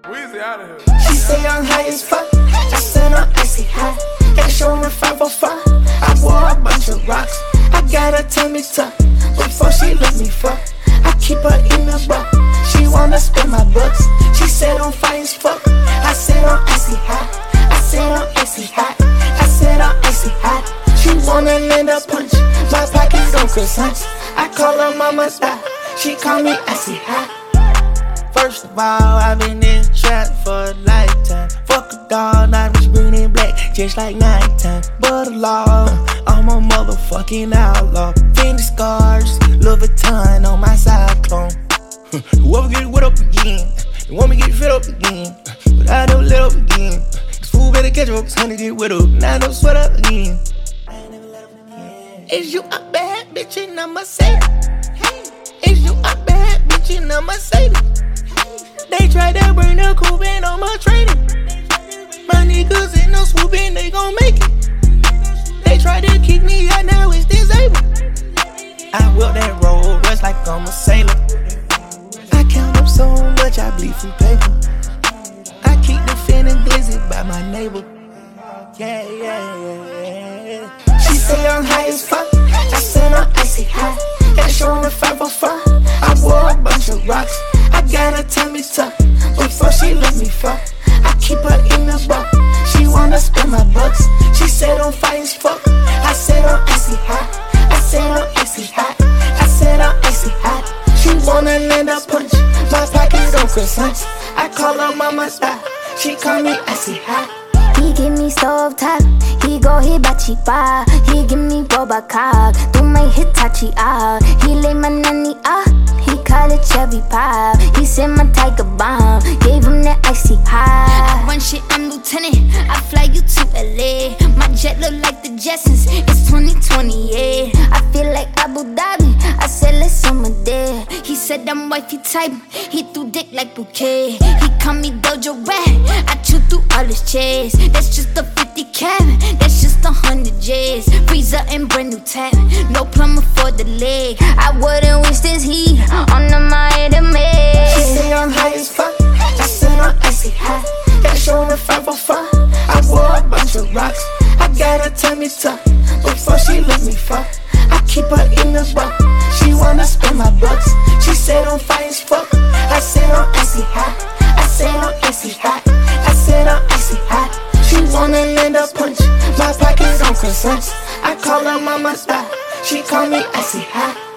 Weezy out of here. She say I'm high as fuck. I said I'm icy high. Got a show in the 505. I wore a bunch of rocks. I got her tummy tuck. Before she let me fuck, I keep her in the buck. She wanna spend my bucks. She said I'm fine as fuck. I said I'm icy high. I said I'm icy high. I said I'm icy high. She wanna land a punch. My pockets go croissants. I call her mama style. She call me icy high. First of all, I've been in the trap for a lifetime. Fuck a dog, now I'm green and black, just like nighttime. But the law, I'm a motherfucking outlaw. Fendi scars, Louis Vuitton on my cyclone. Whoever get wet up again, they want me get fit up again, but I don't let up again. This fool better catch up, cause honey get wet up, now I don't sweat up again. Is you a bad bitch and I'ma say it? Is you a bad bitch and I'ma say it? They tried to bring the coupe in on my training. My niggas ain't no swooping, they gon' make it. They tried to kick me out, now it's disabled. I whip that roll, rest like I'm a sailor. I count up so much, I bleed from paper. I keep the feeling glizzy by my neighbor. Yeah. She say I'm high as fuck. I said I'm icy high. Got a show in the 505. I wore a bunch of rocks. I got her tummy tuck. Before she let me fuck, I keep her in the buck. She wanna spend my bucks. She said I'm fine as fuck. I said I'm icy high. I said I'm icy high. I said I'm icy high. She wanna land a punch. My pockets go croissants. I call her mama style. She call me icy high. He give me stove top, he go hibachi bar. He give me boba cock, do my Hitachi ah. He lay my nanny ah, he call it cherry pop. He said my tiger bomb, gave him that icy high. I run shit, I'm lieutenant, I fly you to LA. My jet look like the Jetsons, it's 2020, yeah. I feel like Abu Dhabi, I said let's summer there. He said I'm wifey type, he threw dick like bouquet. He call me Dojo Rat, I chew through all his chairs. That's just a 50 cap, that's just 100 J's. Freezer and brand new tap, no plumber for the leg. I wouldn't waste this heat on the Miami. She say I'm high as fuck. I said I'm icy high. Got a show in the 505. I wore a bunch of rocks. I got her tummy tuck. Before she let me fuck, I keep her in the buck. She wanna spend my bucks. She said I'm fine as fuck. I said I'm icy high. I said I'm icy high. I said I'm icy high. She wanna land a punch. My pockets on croissants. I call her mama style. She call me icy high.